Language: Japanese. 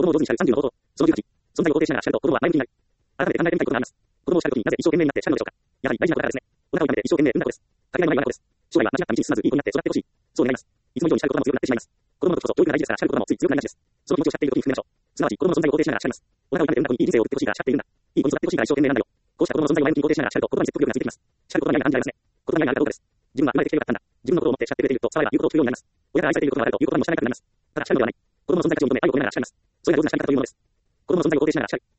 供を上手にしゃる30の冒頭。その18、存在を肯定しながらしゃると子供は前向きになる。改めて考えてみたいことがあります。子供をしゃるときになぜ一生懸命になってしゃるのでしょうか。やはり大事なことからですね。お腹を痛めて一生懸命産んだことです。かけがえのない我が子です。将来は間違った道に進まずいい子になって育ってほしい。そう願います。いつも以上にしゃる言葉も強くなってしまいます。子供の時こそ教育が大事ですから、しゃる言葉もつい強くなりがちです。その気持ちを叱っているときに含めましょう。すなわち子供の存在を肯定しながらしゃります。お腹を痛めて産んだ子にいい人生を送ってほしいからしゃっているんだ。いい子に育ってほしいから一生懸命なんだよ。こうした子供の存在を前向きに肯定しながらしゃると言葉に説得力がついてきます。しゃる言葉に愛が感じられますね。言葉に愛があるかどうかです。自分は生まれてきてよかったんだ。自分のことを思ってしゃってくれていると騒げば言うことを聞くようになります。親が愛されていることがあるという言葉にも知らなくなります。ただしゃるのではない。子供の存在価値を認め愛を込めながらしゃります。それが上手なしゃり方というものです。子供の存在を肯定しながらしゃる。